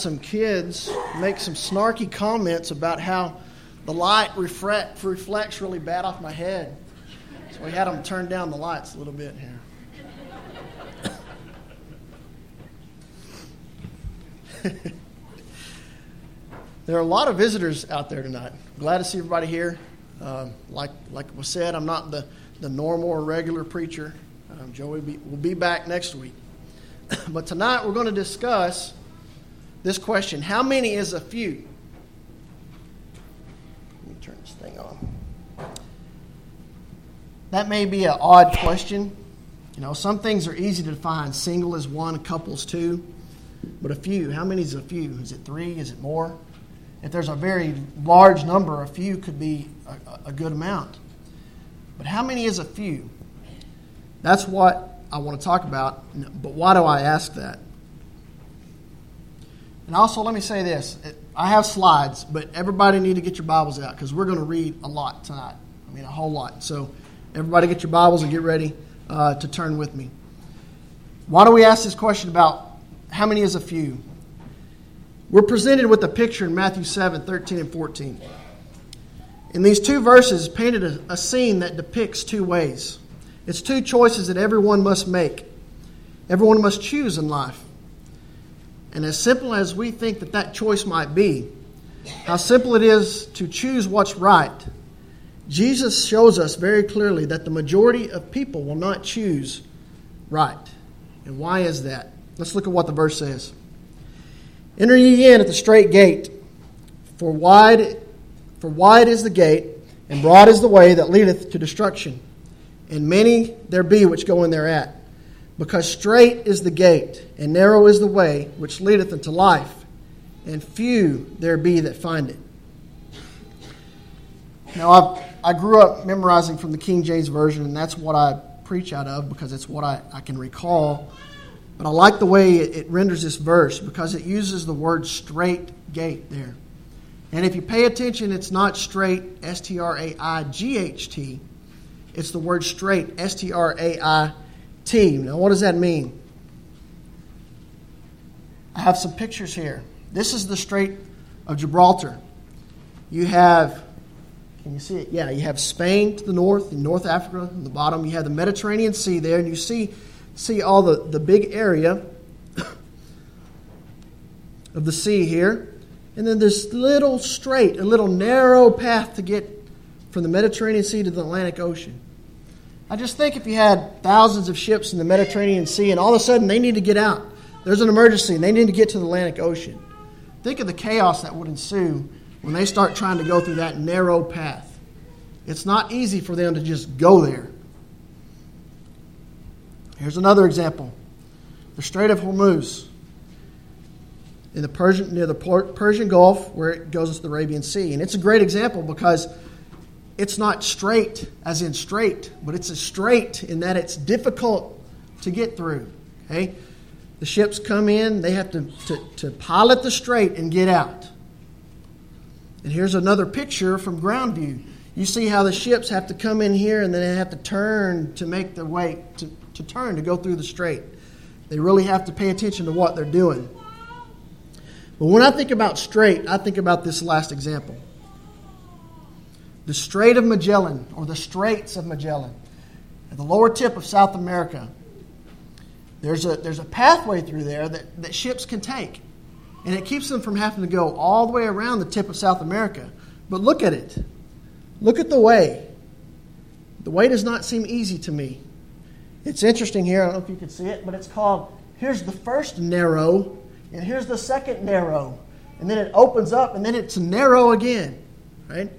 Some kids make some snarky comments about how the light reflects really bad off my head. So we had them turn down the lights a little bit here. There are a lot of visitors out there tonight. Glad to see everybody here. Like was said, I'm not the normal or regular preacher. Joey will be back next week. But tonight we're going to discuss this question: how many is a few? Let me turn this thing on. That may be an odd question. You know, some things are easy to define. Single is one, couple is two. But a few, how many is a few? Is it three? Is it more? If there's a very large number, a few could be a good amount. But how many is a few? That's what I want to talk about. But why do I ask that? And also, let me say this. I have slides, but everybody need to get your Bibles out because we're going to read a lot tonight. I mean, a whole lot. So everybody get your Bibles and get ready to turn with me. Why do we ask this question about how many is a few? We're presented with a picture in Matthew 7, 13 and 14. In these two verses, painted a scene that depicts two ways. It's two choices that everyone must make. Everyone must choose in life. And as simple as we think that choice might be, how simple it is to choose what's right, Jesus shows us very clearly that the majority of people will not choose right. And why is that? Let's look at what the verse says. Enter ye in at the strait gate, for wide is the gate, and broad is the way that leadeth to destruction, and many there be which go in thereat. Because strait is the gate, and narrow is the way which leadeth unto life, and few there be that find it. Now, I grew up memorizing from the King James Version, and that's what I preach out of because it's what I can recall. But I like the way it renders this verse because it uses the word strait gate there. And if you pay attention, it's not straight, S-T-R-A-I-G-H-T. It's the word straight, S-T-R-A-I-T. Now, what does that mean? I have some pictures here. This is the Strait of Gibraltar. You have, can you see it? Yeah, you have Spain to the north, and North Africa on the bottom. You have the Mediterranean Sea there, and you see all the big area of the sea here. And then this little strait, a little narrow path to get from the Mediterranean Sea to the Atlantic Ocean. I just think if you had thousands of ships in the Mediterranean Sea and all of a sudden they need to get out. There's an emergency and they need to get to the Atlantic Ocean. Think of the chaos that would ensue when they start trying to go through that narrow path. It's not easy for them to just go there. Here's another example. The Strait of Hormuz in near the Persian Gulf where it goes into the Arabian Sea. And it's a great example because it's not straight as in straight, but it's a strait in that it's difficult to get through. Okay? The ships come in, they have to pilot the strait and get out. And here's another picture from ground view. You see how the ships have to come in here and then they have to turn to make their way to turn to go through the strait. They really have to pay attention to what they're doing. But when I think about strait, I think about this last example. The Strait of Magellan, or the Straits of Magellan, at the lower tip of South America. There's a pathway through there that ships can take. And it keeps them from having to go all the way around the tip of South America. But look at it. Look at the way. The way does not seem easy to me. It's interesting here. I don't know if you can see it, but it's called, here's the first narrow, and here's the second narrow. And then it opens up, and then it's narrow again. Right?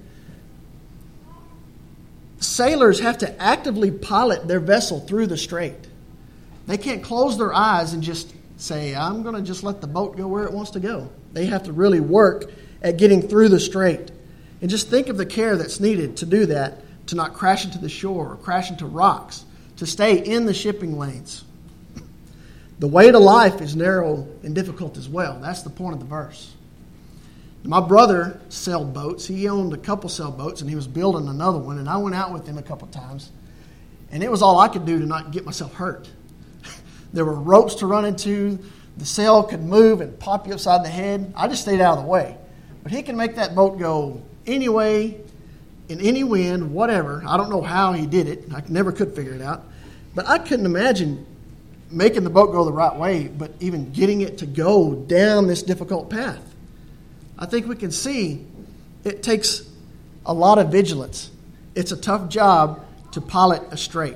Sailors have to actively pilot their vessel through the strait. They can't close their eyes and just say, I'm going to just let the boat go where it wants to go. They have to really work at getting through the strait. And just think of the care that's needed to do that, to not crash into the shore or crash into rocks, to stay in the shipping lanes. The way to life is narrow and difficult as well. That's the point of the verse. My brother sailed boats. He owned a couple sailboats, and he was building another one. And I went out with him a couple times. And it was all I could do to not get myself hurt. There were ropes to run into. the sail could move and pop you upside the head. I just stayed out of the way. But he can make that boat go any way, in any wind, whatever. I don't know how he did it. I never could figure it out. But I couldn't imagine making the boat go the right way, but even getting it to go down this difficult path. I think we can see it takes a lot of vigilance. It's a tough job to pilot a strait.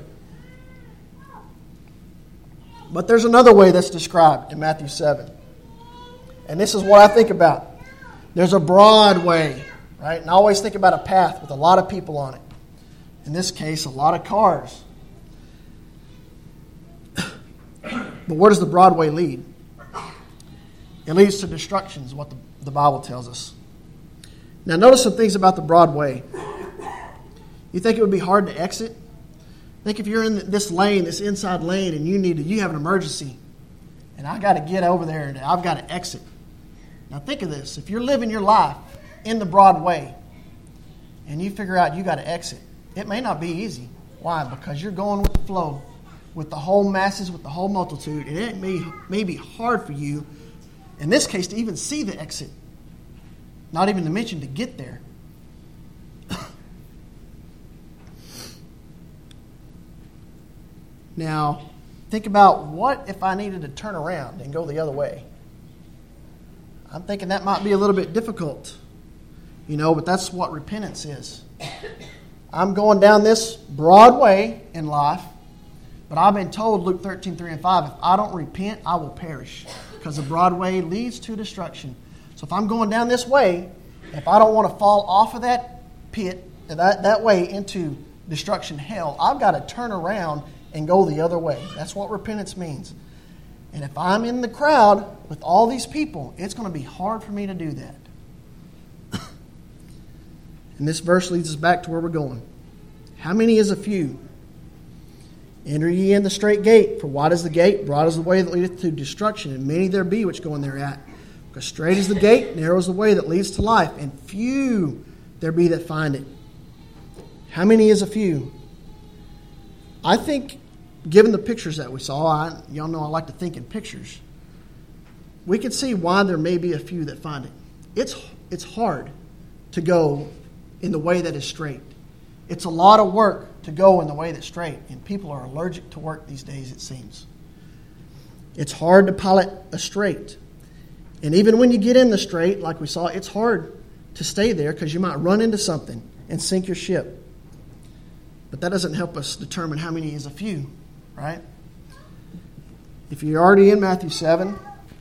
But there's another way that's described in Matthew 7. And this is what I think about. There's a broad way, right? And I always think about a path with a lot of people on it. In this case, a lot of cars. But where does the broad way lead? It leads to destruction, is what the Bible tells us. Now, notice some things about the broad way. You think it would be hard to exit? Think if you're in this lane, this inside lane, and you have an emergency, and I got to get over there, and I've got to exit. Now, think of this. If you're living your life in the broad way, and you figure out you got to exit, it may not be easy. Why? Because you're going with the flow, with the whole masses, with the whole multitude, and it may be hard for you, in this case, to even see the exit. Not even to mention to get there. Now, think about what if I needed to turn around and go the other way. I'm thinking that might be a little bit difficult, but that's what repentance is. I'm going down this broad way in life, but I've been told, Luke 13:3-5, if I don't repent, I will perish, because the broad way leads to destruction. So if I'm going down this way, if I don't want to fall off of that pit, that way into destruction, hell, I've got to turn around and go the other way. That's what repentance means. And if I'm in the crowd with all these people, it's going to be hard for me to do that. And this verse leads us back to where we're going. How many is a few? Enter ye in the straight gate, for wide is the gate, broad is the way that leadeth to destruction, and many there be which go in thereat. Because straight is the gate, narrow is the way that leads to life, and few there be that find it. How many is a few? I think, given the pictures that we saw, y'all know I like to think in pictures, we can see why there may be a few that find it. It's hard to go in the way that is straight. It's a lot of work to go in the way that's straight, and people are allergic to work these days, it seems. It's hard to pilot a straight. And even when you get in the straight, like we saw, it's hard to stay there because you might run into something and sink your ship. But that doesn't help us determine how many is a few, right? If you're already in Matthew 7,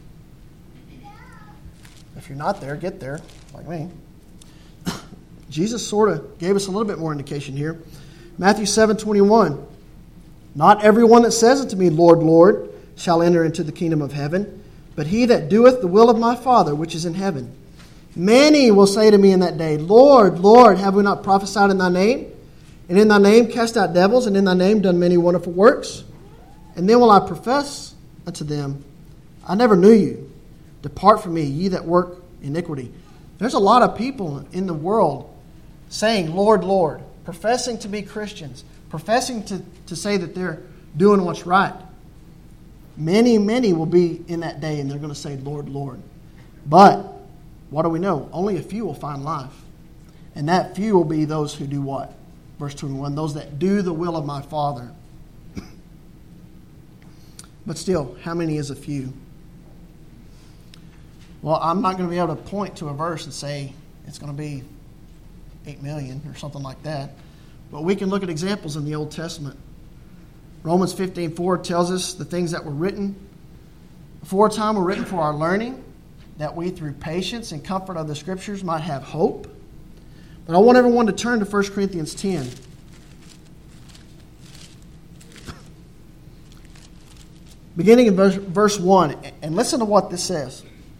if you're not there, get there, like me. Jesus sort of gave us a little bit more indication here. Matthew 7:21. Not everyone that says unto me, Lord, Lord, shall enter into the kingdom of heaven, but he that doeth the will of my Father which is in heaven. Many will say to me in that day, Lord, Lord, have we not prophesied in thy name? And in thy name cast out devils, and in thy name done many wonderful works? And then will I profess unto them, I never knew you. Depart from me, ye that work iniquity. There's a lot of people in the world saying, Lord, Lord, professing to be Christians, professing to say that they're doing what's right. Many, many will be in that day, and they're going to say, Lord, Lord. But what do we know? Only a few will find life. And that few will be those who do what? Verse 21, those that do the will of my Father. But still, how many is a few? Well, I'm not going to be able to point to a verse and say it's going to be 8 million or something like that. But we can look at examples in the Old Testament. Romans 15:4 tells us the things that were written aforetime were written for our learning, that we through patience and comfort of the Scriptures might have hope. But I want everyone to turn to 1 Corinthians 10. Beginning in verse 1, and listen to what this says.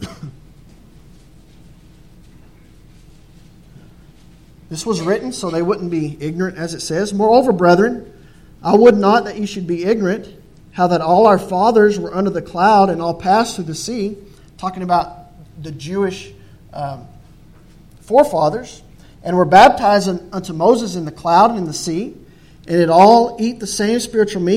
This was written so they wouldn't be ignorant, as it says. Moreover, brethren, I would not that ye should be ignorant, how that all our fathers were under the cloud and all passed through the sea, talking about the Jewish forefathers, and were baptized unto Moses in the cloud and in the sea, and did all eat the same spiritual meat,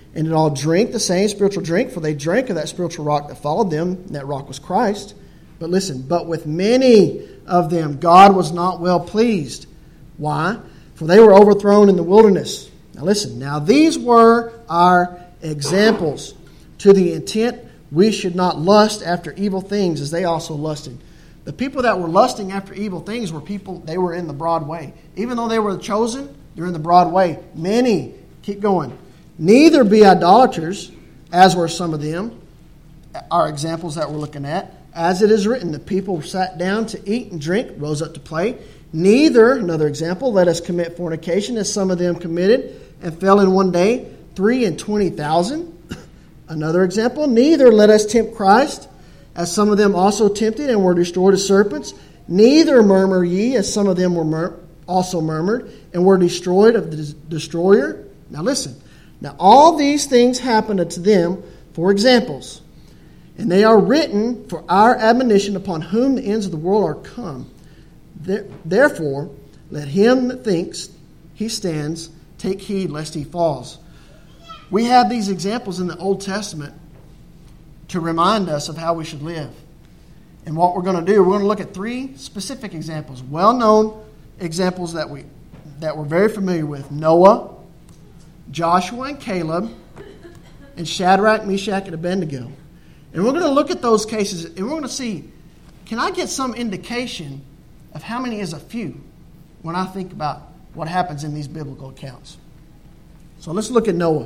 and did all drink the same spiritual drink, for they drank of that spiritual rock that followed them, and that rock was Christ. But listen, but with many of them God was not well pleased. Why? For they were overthrown in the wilderness. Now listen, now these were our examples, to the intent we should not lust after evil things as they also lusted. The people that were lusting after evil things were people, they were in the broad way. Even though they were chosen, they're in the broad way. Many, keep going. Neither be idolaters, as were some of them, are examples that we're looking at. As it is written, the people sat down to eat and drink, rose up to play. Neither, another example, let us commit fornication, as some of them committed, and fell in one day 23,000. Another example, neither let us tempt Christ, as some of them also tempted and were destroyed as serpents. Neither murmur ye, as some of them were also murmured and were destroyed of the destroyer. Now listen. Now all these things happened unto them for examples, and they are written for our admonition, upon whom the ends of the world are come. Therefore, let him that thinks he stands take heed lest he falls. We have these examples in the Old Testament to remind us of how we should live. And what we're going to do, we're going to look at three specific examples, well-known examples that we're very familiar with: Noah, Joshua and Caleb, and Shadrach, Meshach, and Abednego. And we're going to look at those cases, and we're going to see, can I get some indication of how many is a few when I think about what happens in these biblical accounts? So let's look at Noah.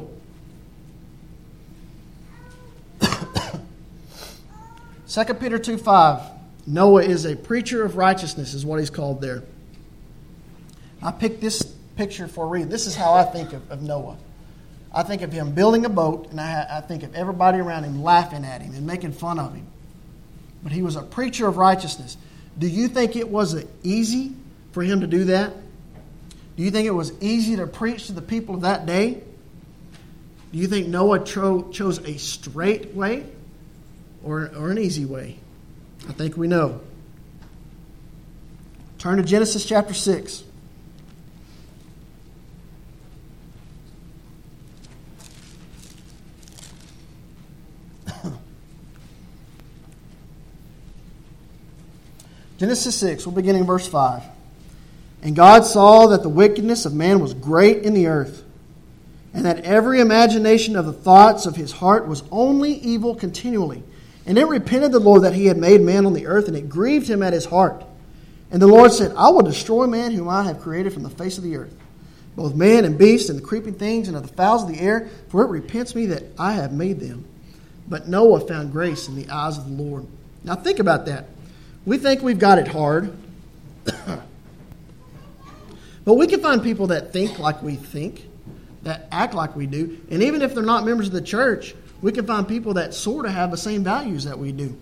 2 Peter 2:5. Noah is a preacher of righteousness, is what he's called there. I picked this picture for a reason. This is how I think of Noah. I think of him building a boat, and I think of everybody around him laughing at him and making fun of him. But he was a preacher of righteousness. Do you think it was easy for him to do that? Do you think it was easy to preach to the people of that day? Do you think Noah chose a straight way or an easy way? I think we know. Turn to Genesis chapter 6. Genesis 6, we're beginning verse 5. And God saw that the wickedness of man was great in the earth, and that every imagination of the thoughts of his heart was only evil continually. And it repented the Lord that he had made man on the earth, and it grieved him at his heart. And the Lord said, I will destroy man whom I have created from the face of the earth, both man and beast, and the creeping things, and of the fowls of the air, for it repents me that I have made them. But Noah found grace in the eyes of the Lord. Now think about that. We think we've got it hard. But we can find people that think like we think, that act like we do. And even if they're not members of the church, we can find people that sort of have the same values that we do.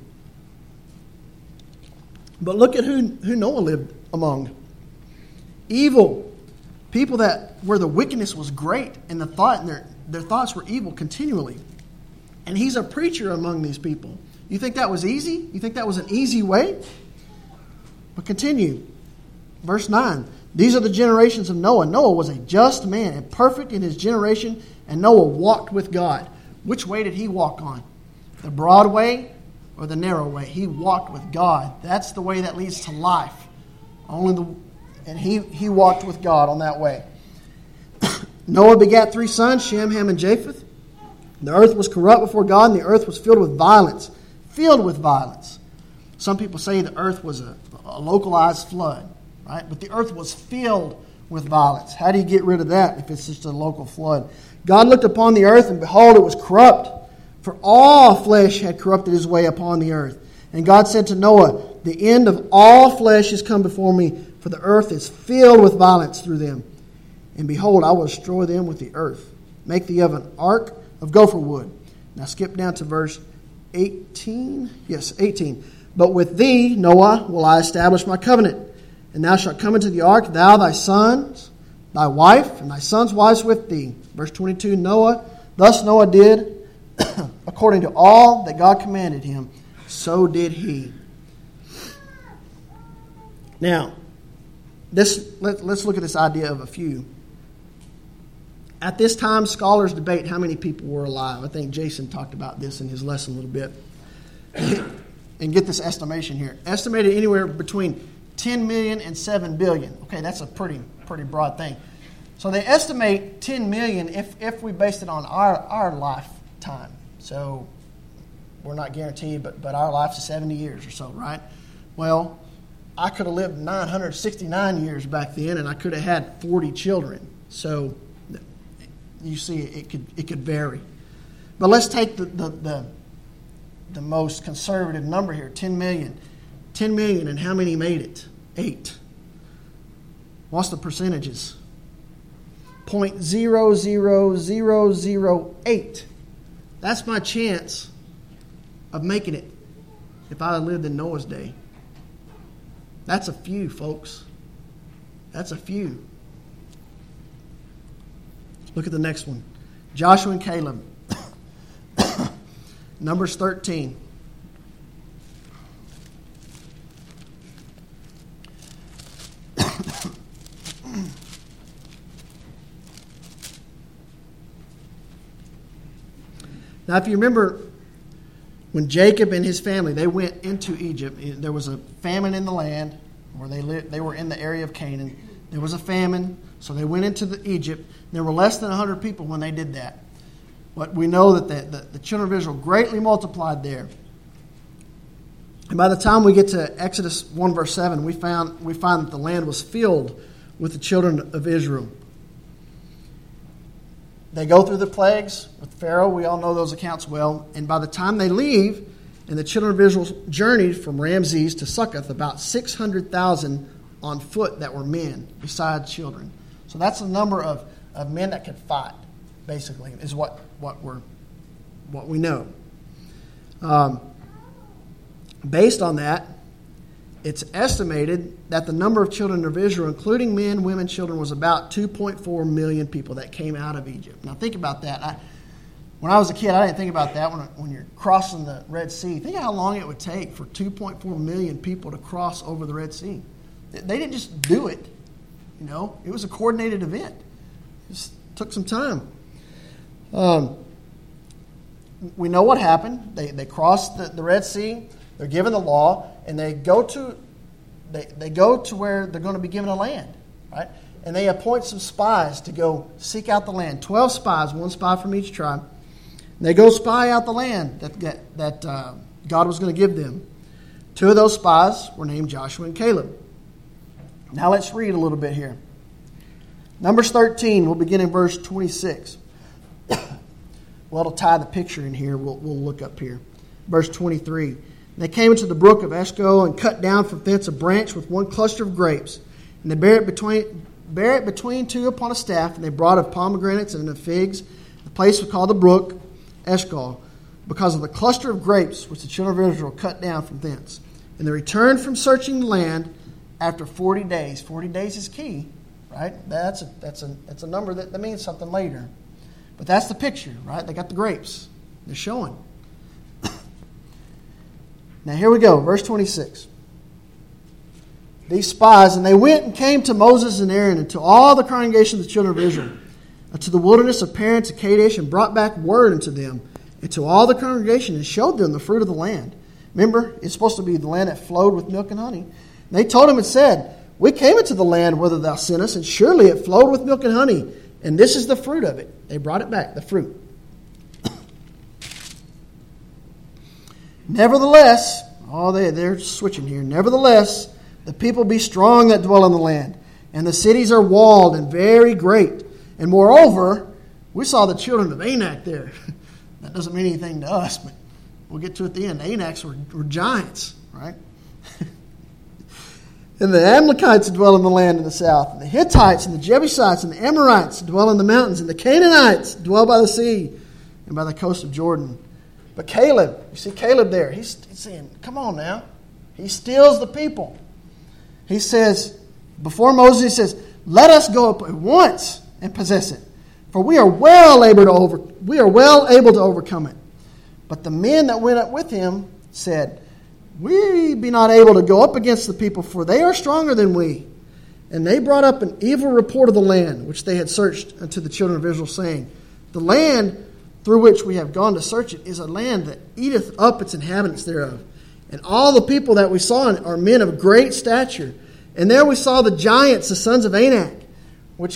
But look at who Noah lived among. Evil. People where the wickedness was great and their thoughts were evil continually. And he's a preacher among these people. You think that was easy? You think that was an easy way? But continue. Verse 9. These are the generations of Noah. Noah was a just man and perfect in his generation, and Noah walked with God. Which way did he walk on? The broad way or the narrow way? He walked with God. That's the way that leads to life. And he walked with God on that way. Noah begat 3 sons, Shem, Ham, and Japheth. The earth was corrupt before God, and the earth was filled with violence. Filled with violence. Some people say the earth was a localized flood, right? But the earth was filled with violence. How do you get rid of that if it's just a local flood? God looked upon the earth, and behold, it was corrupt, for all flesh had corrupted his way upon the earth. And God said to Noah, the end of all flesh is come before me, for the earth is filled with violence through them. And behold, I will destroy them with the earth. Make thee of an ark of gopher wood. Now skip down to verse 18. Yes, 18. But with thee, Noah, will I establish my covenant. And thou shalt come into the ark, thou, thy sons, thy wife, and thy sons' wives with thee. Verse 22, thus Noah did, according to all that God commanded him, so did he. Now, let's look at this idea of a few. At this time, scholars debate how many people were alive. I think Jason talked about this in his lesson a little bit. And get this estimation here. Estimated anywhere between 10 million and 7 billion. Okay, that's a pretty broad thing. So they estimate 10 million if we based it on our lifetime. So we're not guaranteed, but our life's 70 years or so, right? Well, I could have lived 969 years back then, and I could have had 40 children. So you see, it could vary. But let's take the most conservative number here, 10 million. 10 million, and how many made it? 8. What's the percentages? 0.00008. That's my chance of making it if I had lived in Noah's day. That's a few, folks. That's a few. Look at the next one. Joshua and Caleb. Numbers 13. Now, if you remember, when Jacob and his family, they went into Egypt, there was a famine in the land where they lived. They were in the area of Canaan. There was a famine, so they went into Egypt. There were less than 100 people when they did that. But we know that the children of Israel greatly multiplied there. And by the time we get to Exodus 1 verse 7, we find that the land was filled with the children of Israel. They go through the plagues with Pharaoh. We all know those accounts well. And by the time they leave, and the children of Israel journeyed from Ramses to Succoth, about 600,000 on foot that were men, besides children. So that's the number of men that could fight, basically, is what we know. Based on that, it's estimated that the number of children of Israel, including men, women, children, was about 2.4 million people that came out of Egypt. Now think about that. When I was a kid, I didn't think about that when you're crossing the Red Sea. Think how long it would take for 2.4 million people to cross over the Red Sea. They didn't just do it. You know, it was a coordinated event. It just took some time. We know what happened. They crossed the Red Sea. They're given the law, and they go to where they're going to be given a land, right? And they appoint some spies to go seek out the land. 12 spies, one spy from each tribe. And they go spy out the land that God was going to give them. 2 of those spies were named Joshua and Caleb. Now let's read a little bit here. Numbers 13, we'll begin in verse 26. Well, to tie the picture in here, we'll look up here. Verse 23. They came into the brook of Eshcol and cut down from thence a branch with one cluster of grapes. And they bare it between 2 upon a staff, and they brought of pomegranates and of figs. The place was called the brook Eshcol, because of the cluster of grapes which the children of Israel cut down from thence. And they returned from searching the land after 40 days. 40 days is key, right? That's a number that means something later. But that's the picture, right? They got the grapes. They're showing. Now here we go, verse 26. These spies, and they went and came to Moses and Aaron and to all the congregation of the children of Israel, to the wilderness of Paran to Kadesh, and brought back word unto them, and to all the congregation, and showed them the fruit of the land. Remember, it's supposed to be the land that flowed with milk and honey. And they told him and said, we came into the land whither thou sent us, and surely it flowed with milk and honey, and this is the fruit of it. They brought it back, the fruit. Nevertheless, they're switching here. Nevertheless, the people be strong that dwell in the land, and the cities are walled and very great. And moreover, we saw the children of Anak there. That doesn't mean anything to us, but we'll get to it at the end. The Anaks were giants, right? And the Amalekites dwell in the land in the south, and the Hittites and the Jebusites and the Amorites dwell in the mountains, and the Canaanites dwell by the sea and by the coast of Jordan. But Caleb, you see Caleb there, he's saying, come on now. He steals the people. He says, before Moses, he says, let us go up at once and possess it, for we are well able to overcome it. But the men that went up with him said, we be not able to go up against the people, for they are stronger than we. And they brought up an evil report of the land, which they had searched unto the children of Israel, saying, The land through which we have gone to search it is a land that eateth up its inhabitants thereof. And all the people that we saw in it are men of great stature. And there we saw the giants, the sons of Anak, which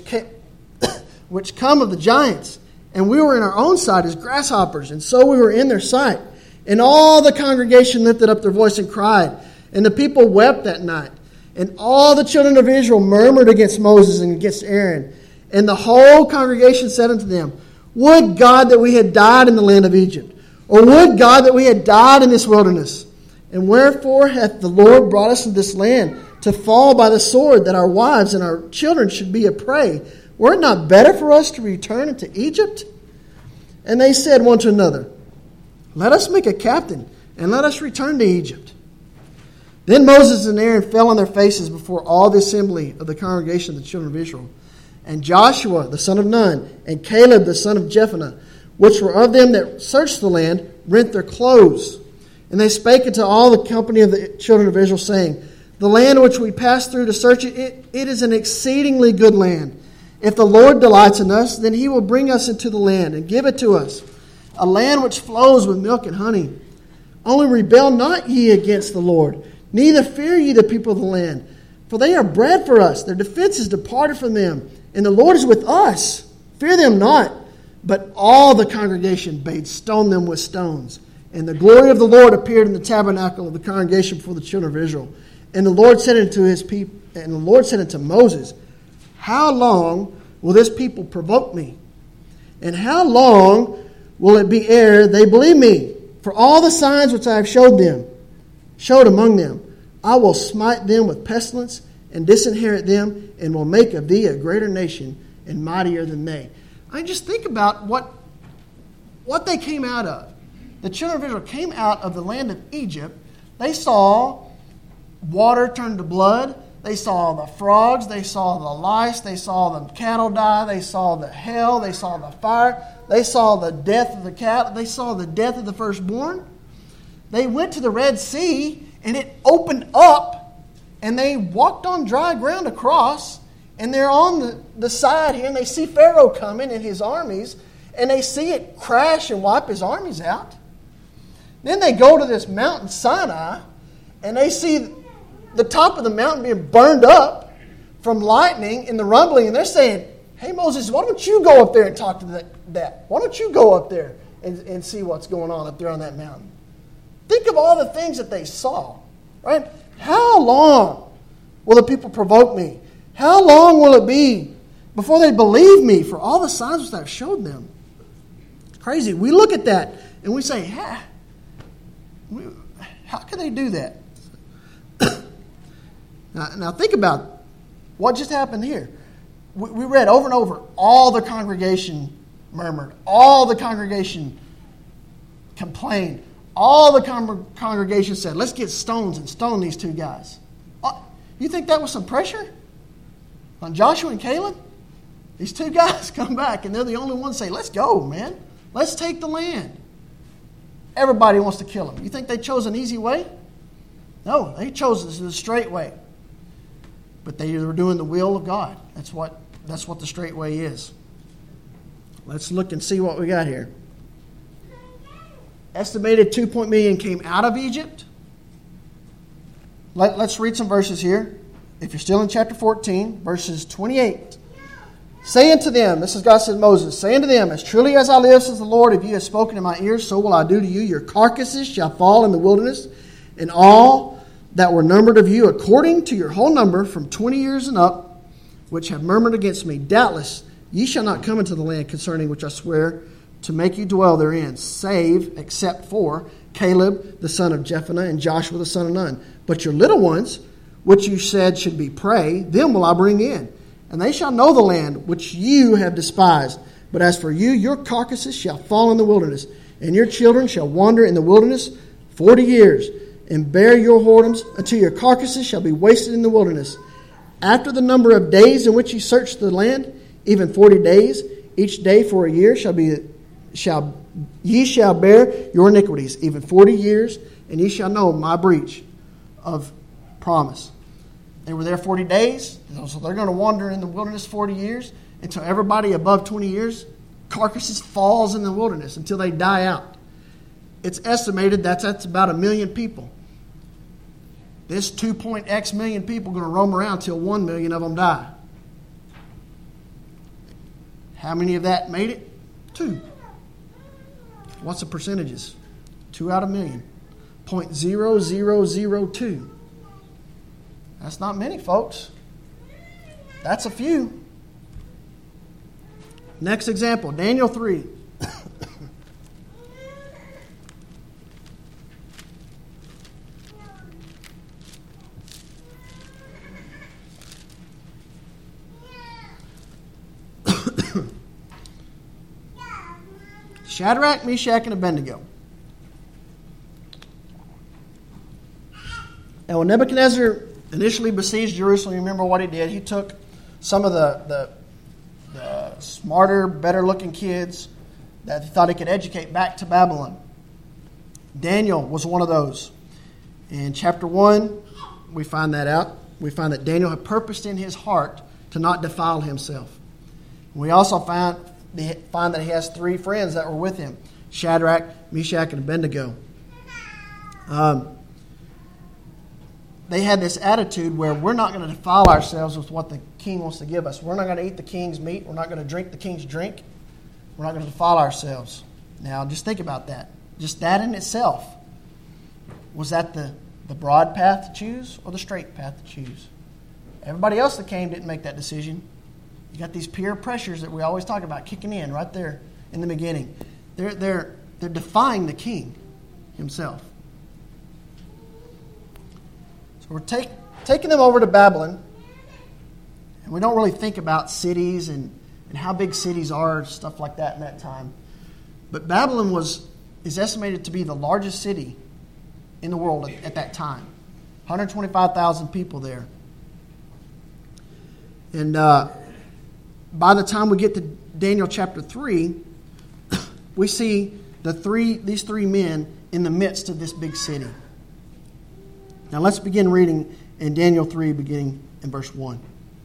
come of the giants. And we were in our own sight as grasshoppers, and so we were in their sight. And all the congregation lifted up their voice and cried. And the people wept that night. And all the children of Israel murmured against Moses and against Aaron. And the whole congregation said unto them, Would God that we had died in the land of Egypt, or would God that we had died in this wilderness. And wherefore hath the Lord brought us into this land, to fall by the sword, that our wives and our children should be a prey? Were it not better for us to return into Egypt? And they said one to another, Let us make a captain, and let us return to Egypt. Then Moses and Aaron fell on their faces before all the assembly of the congregation of the children of Israel. And Joshua the son of Nun, and Caleb the son of Jephunneh, which were of them that searched the land, rent their clothes. And they spake unto all the company of the children of Israel, saying, The land which we passed through to search it is an exceedingly good land. If the Lord delights in us, then he will bring us into the land and give it to us, a land which flows with milk and honey. Only rebel not ye against the Lord, neither fear ye the people of the land. For they are bread for us, their defense is departed from them, and the Lord is with us. Fear them not. But all the congregation bade stone them with stones. And the glory of the Lord appeared in the tabernacle of the congregation before the children of Israel. And the Lord said unto his people, and the Lord said unto Moses, How long will this people provoke me? And how long will it be ere they believe me? For all the signs which I have showed among them, I will smite them with pestilence and disinherit them, and will make of thee a greater nation and mightier than they. I mean, just think about what they came out of. The children of Israel came out of the land of Egypt. They saw water turn to blood. They saw the frogs. They saw the lice. They saw the cattle die. They saw the hail. They saw the fire. They saw the death of the cattle. They saw the death of the firstborn. They went to the Red Sea, and it opened up, and they walked on dry ground across, and they're on the side here, and they see Pharaoh coming and his armies, and they see it crash and wipe his armies out. Then they go to this mountain Sinai, and they see the top of the mountain being burned up from lightning and the rumbling, and they're saying, Hey, Moses, why don't you go up there and talk to that? Why don't you go up there and see what's going on up there on that mountain? Think of all the things that they saw, right? How long will the people provoke me? How long will it be before they believe me for all the signs that I've showed them? It's crazy. We look at that and we say, how can they do that? Now think about what just happened here. We read over and over, all the congregation murmured. All the congregation complained. All the congregation said, let's get stones and stone these two guys. You think that was some pressure on Joshua and Caleb? These two guys come back, and they're the only ones say, let's go, man. Let's take the land. Everybody wants to kill them. You think they chose an easy way? No, they chose the straight way. But they were doing the will of God. That's what the straight way is. Let's look and see what we got here. Estimated 2 million came out of Egypt. Let's read some verses here. If you're still in chapter 14, verses 28. Say unto them, this is God said to Moses, say unto them, as truly as I live, says the Lord, if you have spoken in my ears, so will I do to you. Your carcasses shall fall in the wilderness, and all that were numbered of you, according to your whole number, from 20 years and up, which have murmured against me. Doubtless ye shall not come into the land concerning which I swear to make you dwell therein, save, except for Caleb the son of Jephunneh and Joshua the son of Nun. But your little ones, which you said should be prey, them will I bring in. And they shall know the land which you have despised. But as for you, your carcasses shall fall in the wilderness, and your children shall wander in the wilderness 40 years, and bear your whoredoms until your carcasses shall be wasted in the wilderness. After the number of days in which ye search the land, even 40 days, each day for a year ye shall bear your iniquities, even 40 years, and ye shall know my breach of promise. They were there 40 days, so they're going to wander in the wilderness 40 years until everybody above 20 years, carcasses falls in the wilderness until they die out. It's estimated that's about 1 million people. This 2.x million people are going to roam around till 1 million of them die. How many of that made it? 2. What's the percentages? 2 out of 1,000,000. 0.0002. That's not many, folks. That's a few. Next example, Daniel 3. Shadrach, Meshach, and Abednego. Now, when Nebuchadnezzar initially besieged Jerusalem, you remember what he did? He took some of the smarter, better-looking kids that he thought he could educate back to Babylon. Daniel was one of those. In chapter 1, we find that out. We find that Daniel had purposed in his heart to not defile himself. We also find that he has 3 friends that were with him, Shadrach, Meshach, and Abednego. They had this attitude where we're not going to defile ourselves with what the king wants to give us. We're not going to eat the king's meat. We're not going to drink the king's drink. We're not going to defile ourselves. Now, just think about that. Just that in itself. Was that the broad path to choose or the straight path to choose? Everybody else that came didn't make that decision. You got these peer pressures that we always talk about kicking in right there in the beginning. They're defying the king himself. So we're taking them over to Babylon, and we don't really think about cities and how big cities are and stuff like that in that time. But Babylon is estimated to be the largest city in the world at that time. 125,000 people there. And by the time we get to Daniel chapter 3, we see these 3 men in the midst of this big city. Now let's begin reading in Daniel 3, beginning in verse 1.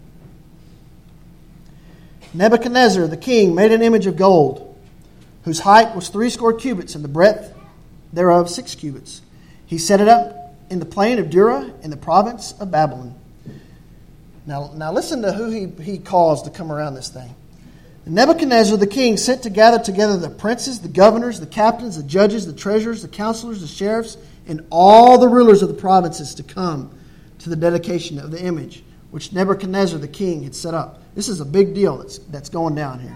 Nebuchadnezzar the king made an image of gold, whose height was 70 cubits, and the breadth thereof 6 cubits. He set it up in the plain of Dura, in the province of Babylon. Now listen to who he caused to come around this thing. Nebuchadnezzar the king sent to gather together the princes, the governors, the captains, the judges, the treasurers, the counselors, the sheriffs, and all the rulers of the provinces to come to the dedication of the image which Nebuchadnezzar the king had set up. This is a big deal that's going down here.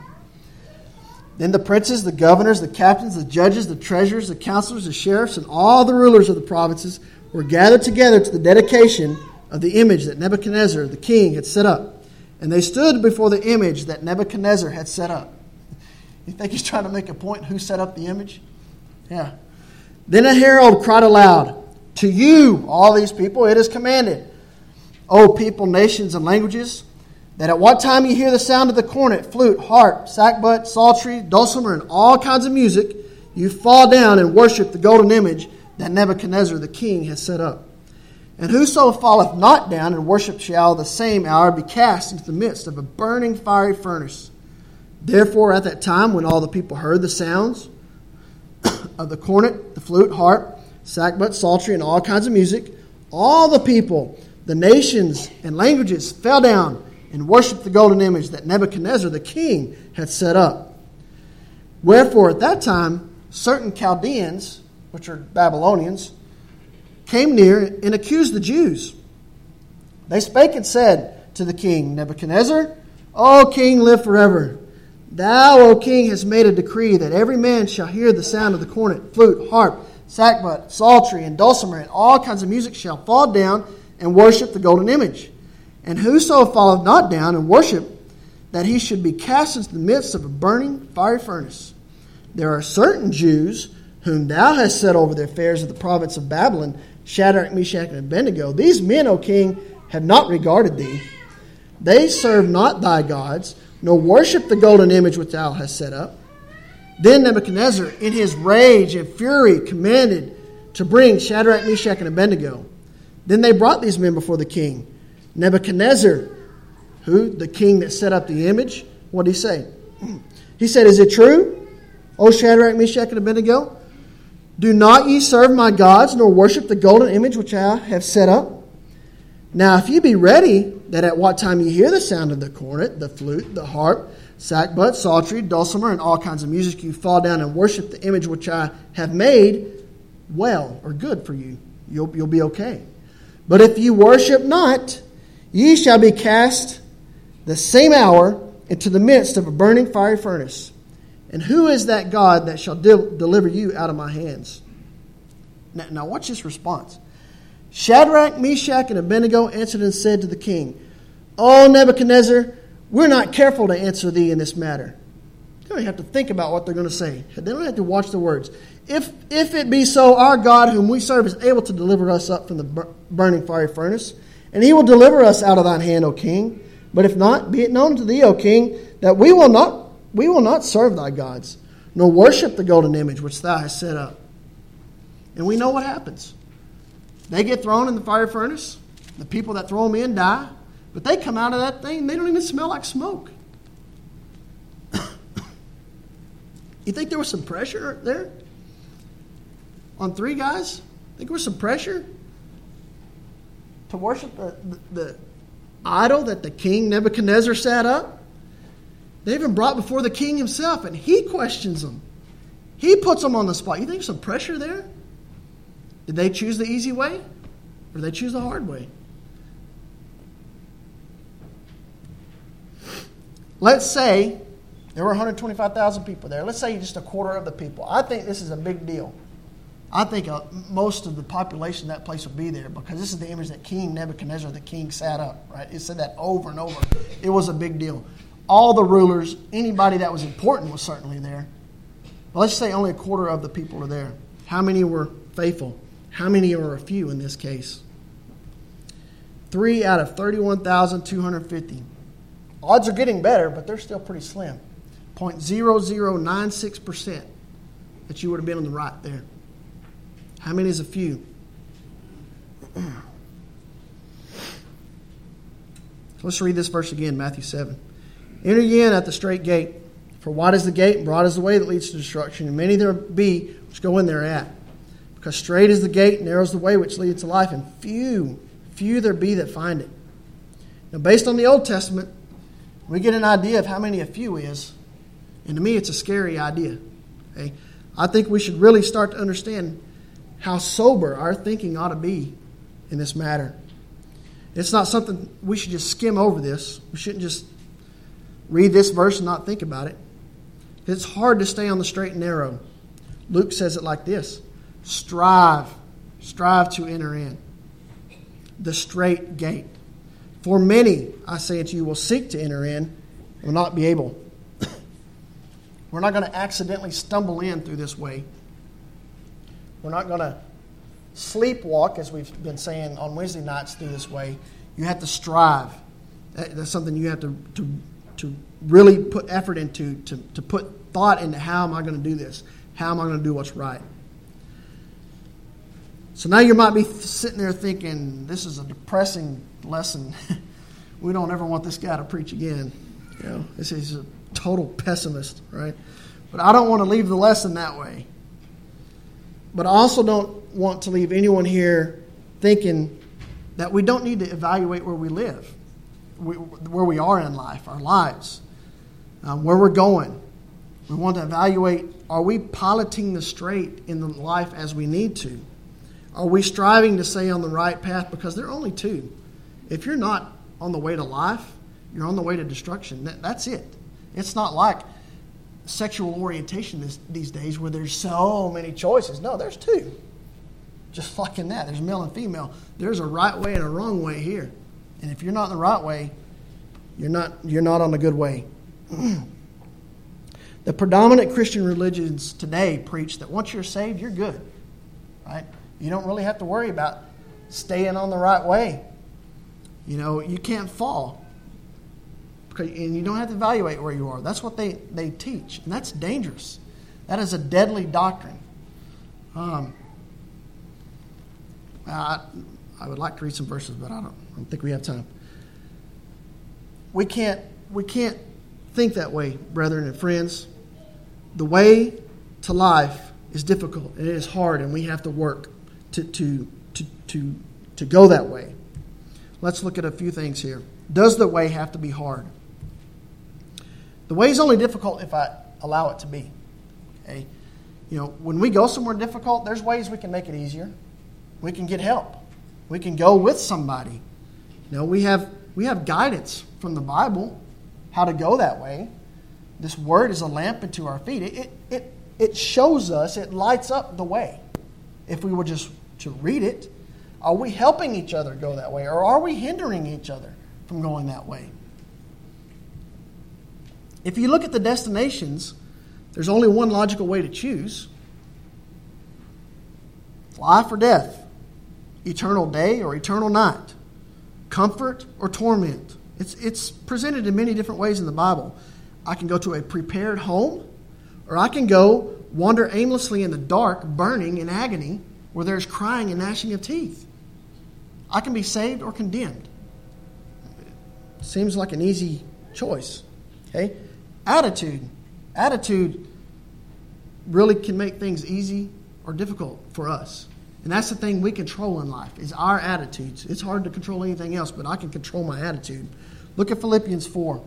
Then the princes, the governors, the captains, the judges, the treasurers, the counselors, the sheriffs, and all the rulers of the provinces were gathered together to the dedication of the image that Nebuchadnezzar the king had set up. And they stood before the image that Nebuchadnezzar had set up. You think he's trying to make a point who set up the image? Yeah. Then a herald cried aloud, "To you, all these people, it is commanded, O people, nations, and languages, that at what time you hear the sound of the cornet, flute, harp, sackbut, psaltery, dulcimer, and all kinds of music, you fall down and worship the golden image that Nebuchadnezzar the king has set up. And whoso falleth not down and worship shall the same hour be cast into the midst of a burning fiery furnace. Therefore at that time, when all the people heard the sounds of the cornet, the flute, harp, sackbut, psaltery, and all kinds of music, all the people, the nations, and languages fell down and worshipped the golden image that Nebuchadnezzar the king had set up. Wherefore at that time, certain Chaldeans, which are Babylonians, came near and accused the Jews. They spake and said to the king, Nebuchadnezzar, O king, live forever. Thou, O king, hast made a decree that every man shall hear the sound of the cornet, flute, harp, sackbut, psaltery, and dulcimer, and all kinds of music shall fall down and worship the golden image. And whoso falleth not down and worship, that he should be cast into the midst of a burning fiery furnace. There are certain Jews whom thou hast set over the affairs of the province of Babylon, Shadrach, Meshach, and Abednego. These men, O king, have not regarded thee. They serve not thy gods, nor worship the golden image which thou hast set up. Then Nebuchadnezzar, in his rage and fury, commanded to bring Shadrach, Meshach, and Abednego. Then they brought these men before the king. Nebuchadnezzar, who? The king that set up the image. What did he say? He said, is it true, O Shadrach, Meshach, and Abednego? Do not ye serve my gods, nor worship the golden image which I have set up? Now if ye be ready, that at what time ye hear the sound of the cornet, the flute, the harp, sackbut, psaltery, dulcimer, and all kinds of music, you fall down and worship the image which I have made, well, or good for you. You'll be okay. But if you worship not, ye shall be cast the same hour into the midst of a burning fiery furnace. And who is that God that shall deliver you out of my hands? Now watch this response. Shadrach, Meshach, and Abednego answered and said to the king, O Nebuchadnezzar, we're not careful to answer thee in this matter. They don't have to think about what they're going to say. They don't have to watch the words. If it be so, our God whom we serve is able to deliver us up from the burning fiery furnace, and he will deliver us out of thine hand, O king. But if not, be it known to thee, O king, that we will not serve thy gods, nor worship the golden image which thou hast set up. And we know what happens. They get thrown in the fire furnace. The people that throw them in die. But they come out of that thing, they don't even smell like smoke. You think there was some pressure there? On three guys? Think there was some pressure to worship the idol that the king Nebuchadnezzar sat up? They even brought before the king himself, and he questions them. He puts them on the spot. You think there's some pressure there? Did they choose the easy way, or did they choose the hard way? Let's say there were 125,000 people there. Let's say just a quarter of the people. I think this is a big deal. I think most of the population of that place will be there because this is the image that King Nebuchadnezzar, the king, sat up. Right? It said that over and over. It was a big deal. All the rulers, anybody that was important was certainly there. But let's say only a quarter of the people are there. How many were faithful? How many are a few in this case? 3 out of 31,250. Odds are getting better, but they're still pretty slim. 0.0096% that you would have been on the right there. How many is a few? Let's read this verse again, Matthew 7. Enter ye in at the straight gate, for wide is the gate, and broad is the way that leads to destruction, and many there be which go in thereat. Because straight is the gate, narrow is the way which leads to life, and few there be that find it. Now, based on the Old Testament, we get an idea of how many a few is, and to me it's a scary idea. Okay? I think we should really start to understand how sober our thinking ought to be in this matter. It's not something we should just skim over this. We shouldn't just read this verse and not think about it. It's hard to stay on the straight and narrow. Luke says it like this: strive to enter in the straight gate. For many, I say unto you, will seek to enter in and will not be able. We're not going to accidentally stumble in through this way. We're not going to sleepwalk, as we've been saying on Wednesday nights, through this way. You have to strive. That's something you have to really put effort into, to put thought into how am I going to do this? How am I going to do what's right? So now you might be sitting there thinking, this is a depressing lesson. We don't ever want this guy to preach again. You know, this is a total pessimist, right? But I don't want to leave the lesson that way. But I also don't want to leave anyone here thinking that we don't need to evaluate where we live, where we are in life, our lives, where we're going. We want to evaluate, are we piloting the straight in the life as we need to? Are we striving to stay on the right path? Because there are only two. If you're not on the way to life, you're on the way to destruction. That's it. It's not like sexual orientation these days where there's so many choices. No, there's two. Just like in that, there's male and female. There's a right way and a wrong way here. And if you're not in the right way, you're not on the good way. The predominant Christian religions today preach that once you're saved, you're good. Right? You don't really have to worry about staying on the right way. You know, you can't fall. And you don't have to evaluate where you are. That's what they teach. And that's dangerous. That is a deadly doctrine. I would like to read some verses, but I don't think we have time. we can't think that way, brethren and friends. The way to life is difficult and it is hard, and we have to work to go that way. Let's look at a few things here. Does the way have to be hard? The way is only difficult if I allow it to be. Okay? When we go somewhere difficult, there's ways we can make it easier. We can get help. We can go with somebody. We have guidance from the Bible how to go that way. This word is a lamp unto our feet. It shows us, it lights up the way. If we were just to read it, are we helping each other go that way, or are we hindering each other from going that way? If you look at the destinations, there's only one logical way to choose. Life or death, eternal day or eternal night, comfort or torment. It's presented in many different ways in the Bible. I can go to a prepared home, or I can go wander aimlessly in the dark, burning in agony, where there's crying and gnashing of teeth. I can be saved or condemned. Seems like an easy choice. Okay? Attitude really can make things easy or difficult for us. And that's the thing we control in life, is our attitudes. It's hard to control anything else, but I can control my attitude. Look at Philippians 4.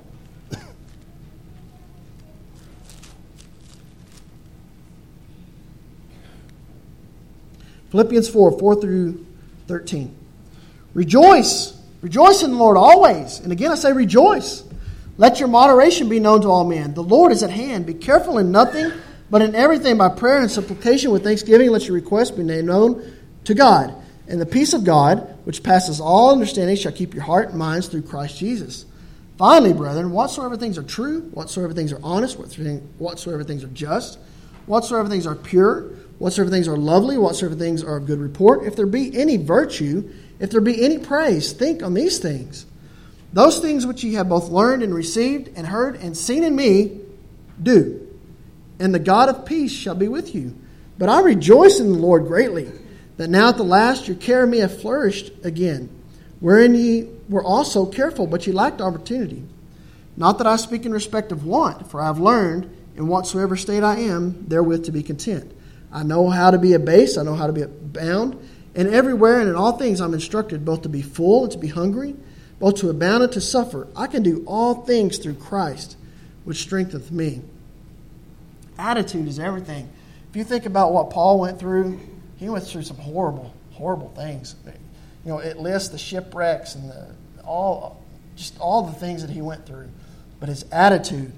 Philippians 4 through 13. Rejoice in the Lord always. And again I say rejoice. Let your moderation be known to all men. The Lord is at hand. Be careful in nothing, but in everything by prayer and supplication with thanksgiving let your requests be made known to God. And the peace of God, which passes all understanding, shall keep your heart and minds through Christ Jesus. Finally, brethren, whatsoever things are true, whatsoever things are honest, whatsoever things are just, whatsoever things are pure, whatsoever things are lovely, whatsoever things are of good report, if there be any virtue, if there be any praise, think on these things. Those things which ye have both learned and received and heard and seen in me, do. And the God of peace shall be with you. But I rejoice in the Lord greatly, that now at the last your care of me hath flourished again, wherein ye were also careful, but ye lacked opportunity. Not that I speak in respect of want, for I have learned, in whatsoever state I am, therewith to be content. I know how to be abased, I know how to be abound, and everywhere and in all things I'm instructed, both to be full and to be hungry, both to abound and to suffer. I can do all things through Christ, which strengtheneth me. Attitude is everything. If you think about what Paul went through, he went through some horrible, horrible things. It lists the shipwrecks and all the things that he went through. But his attitude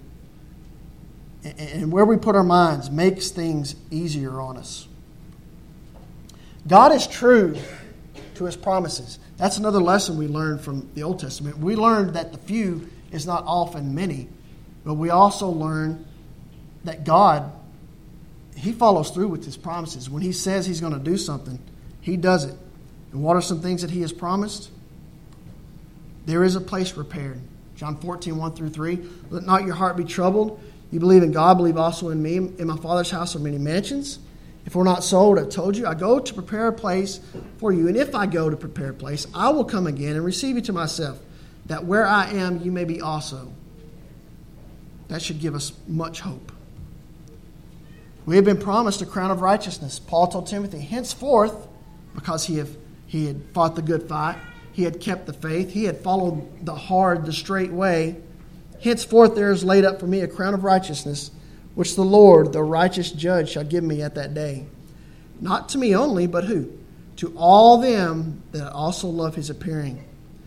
and where we put our minds makes things easier on us. God is true to his promises. That's another lesson we learned from the Old Testament. We learned that the few is not often many, but we also learn that God, he follows through with his promises. When he says he's going to do something, he does it. And what are some things that he has promised? There is a place prepared. John 14, 1 through 3. Let not your heart be troubled. You believe in God, believe also in me. In my Father's house are many mansions. If it were not so, I would have told you. I go to prepare a place for you. And if I go to prepare a place, I will come again and receive you to myself, that where I am, you may be also. That should give us much hope. We have been promised a crown of righteousness. Paul told Timothy, henceforth, because he had fought the good fight, he had kept the faith, he had followed the straight way, henceforth there is laid up for me a crown of righteousness, which the Lord, the righteous judge, shall give me at that day. Not to me only, but who? To all them that also love his appearing.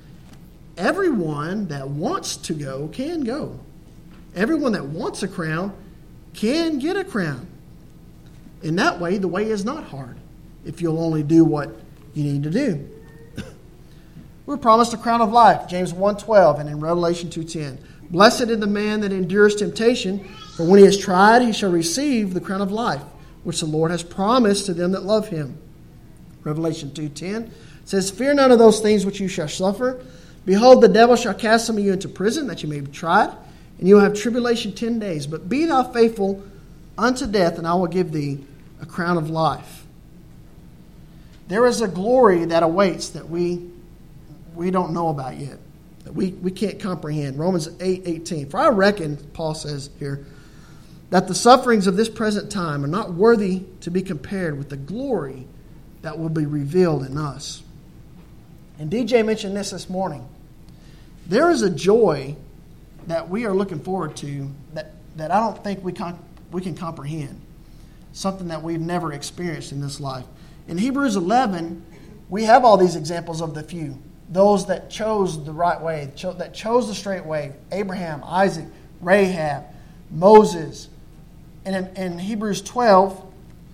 Everyone that wants to go can go. Everyone that wants a crown can get a crown. In that way, the way is not hard, if you'll only do what you need to do. We're promised a crown of life, James 1:12, and in Revelation 2:10. Blessed is the man that endures temptation, for when he is tried, he shall receive the crown of life, which the Lord has promised to them that love him. Revelation 2:10 says, fear none of those things which you shall suffer. Behold, the devil shall cast some of you into prison, that you may be tried, and you will have tribulation 10 days. But be thou faithful unto death, and I will give thee a crown of life. There is a glory that awaits that we don't know about yet. that we can't comprehend. Romans 8:18. For I reckon, Paul says here, that the sufferings of this present time are not worthy to be compared with the glory that will be revealed in us. And DJ mentioned this morning. There is a joy that we are looking forward to that I don't think we can comprehend. Something that we've never experienced in this life. In Hebrews 11, we have all these examples of the few. Those that chose the right way, that chose the straight way. Abraham, Isaac, Rahab, Moses. And in Hebrews 12,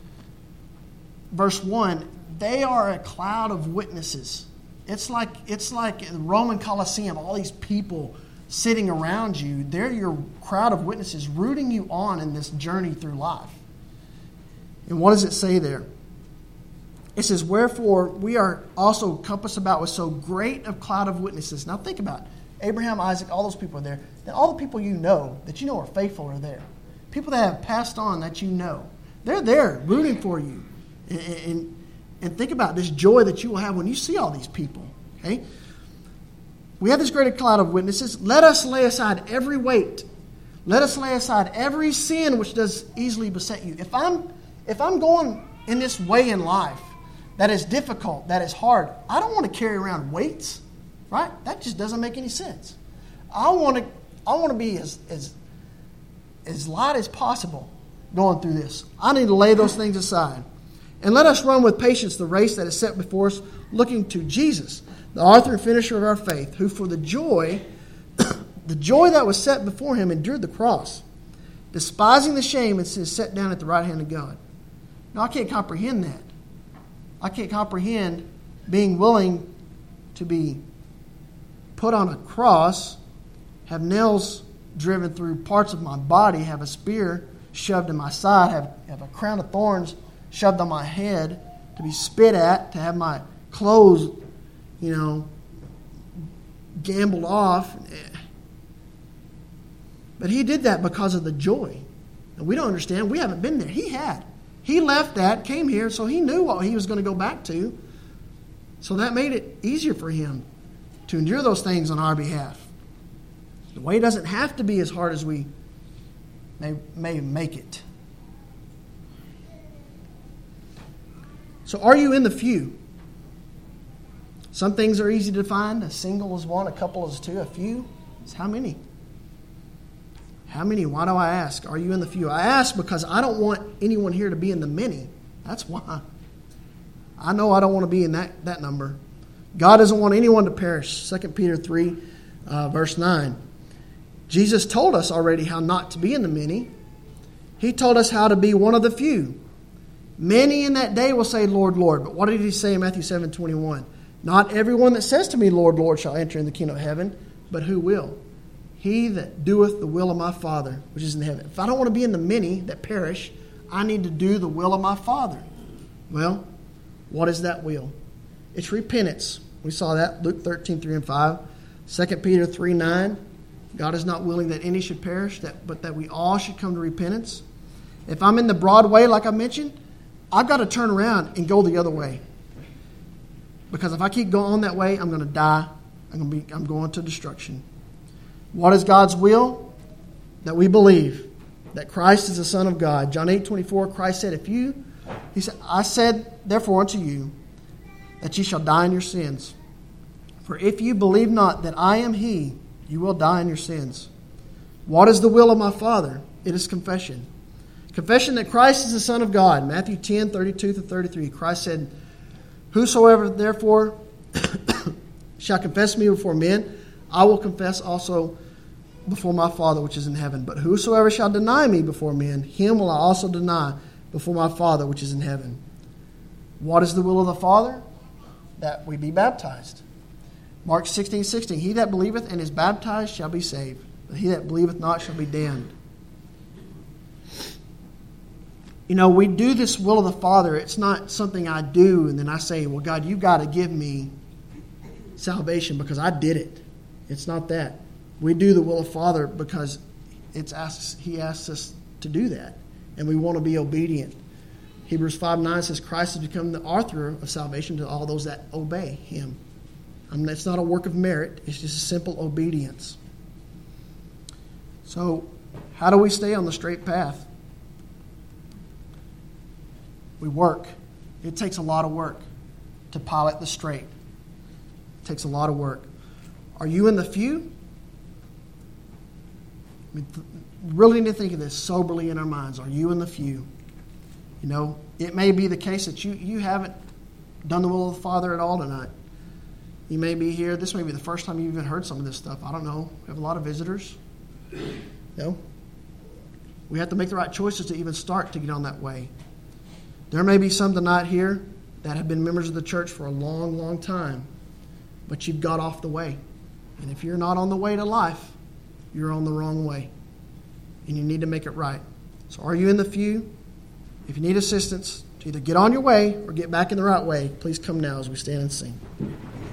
verse 1, they are a cloud of witnesses. It's like the Roman Colosseum, all these people sitting around you. They're your crowd of witnesses rooting you on in this journey through life. And what does it say there? It says, wherefore we are also compassed about with so great a cloud of witnesses. Now think about it. Abraham, Isaac, all those people are there. Then all the people that you know are faithful are there. People that have passed on that you know. They're there rooting for you. And think about this joy that you will have when you see all these people. Okay? We have this great cloud of witnesses. Let us lay aside every weight. Let us lay aside every sin which does easily beset you. If I'm going in this way in life that is difficult, that is hard, I don't want to carry around weights, right? That just doesn't make any sense. I want to be as light as possible going through this. I need to lay those things aside. And let us run with patience the race that is set before us, looking to Jesus, the author and finisher of our faith, who for the joy that was set before him endured the cross, despising the shame, and is set down at the right hand of God. Now, I can't comprehend that. I can't comprehend being willing to be put on a cross, have nails driven through parts of my body, have a spear shoved in my side, have a crown of thorns shoved on my head, to be spit at, to have my clothes, gambled off. But he did that because of the joy. And we don't understand. We haven't been there. He had. He left that, came here, so he knew what he was going to go back to. So that made it easier for him to endure those things on our behalf. The way doesn't have to be as hard as we may make it. So are you in the few? Some things are easy to find. A single is one, a couple is two, a few is how many? How many? Why do I ask? Are you in the few? I ask because I don't want anyone here to be in the many. That's why. I know I don't want to be in that number. God doesn't want anyone to perish. 2 Peter 3, verse 9. Jesus told us already how not to be in the many. He told us how to be one of the few. Many in that day will say, Lord, Lord. But what did he say in Matthew 7:21? Not everyone that says to me, Lord, Lord, shall enter in the kingdom of heaven, but who will? He that doeth the will of my Father, which is in heaven. If I don't want to be in the many that perish, I need to do the will of my Father. Well, what is that will? It's repentance. We saw that, Luke 13:3 and 5. 2 Peter 3:9. God is not willing that any should perish, but that we all should come to repentance. If I'm in the broad way, like I mentioned, I've got to turn around and go the other way. Because if I keep going on that way, I'm going to die. I'm going to destruction. What is God's will? That we believe that Christ is the Son of God. John 8:24, Christ said, He said, I said, therefore unto you, that ye shall die in your sins. For if you believe not that I am He, you will die in your sins. What is the will of my Father? It is confession. Confession that Christ is the Son of God. Matthew 10:32-33. Christ said, whosoever therefore shall confess me before men, I will confess also before my Father which is in heaven. But whosoever shall deny me before men, him will I also deny before my Father which is in heaven. What is the will of the Father? That we be baptized. Mark 16:16. He that believeth and is baptized shall be saved, but he that believeth not shall be damned. We do this will of the Father. It's not something I do and then I say, well, God, you've got to give me salvation because I did it. It's not that. We do the will of the Father because He asks us to do that. And we want to be obedient. Hebrews 5:9 says Christ has become the author of salvation to all those that obey Him. It's not a work of merit. It's just a simple obedience. So, how do we stay on the straight path? We work. It takes a lot of work to pilot the straight. It takes a lot of work. Are you in the few? Really need to think of this soberly in our minds. Are you in the few? It may be the case that you haven't done the will of the Father at all tonight. You may be here. This may be the first time you've even heard some of this stuff. I don't know. We have a lot of visitors. We have to make the right choices to even start to get on that way. There may be some tonight here that have been members of the church for a long, long time, but you've got off the way. And if you're not on the way to life, you're on the wrong way. And you need to make it right. So are you in the few? If you need assistance to either get on your way or get back in the right way, please come now as we stand and sing.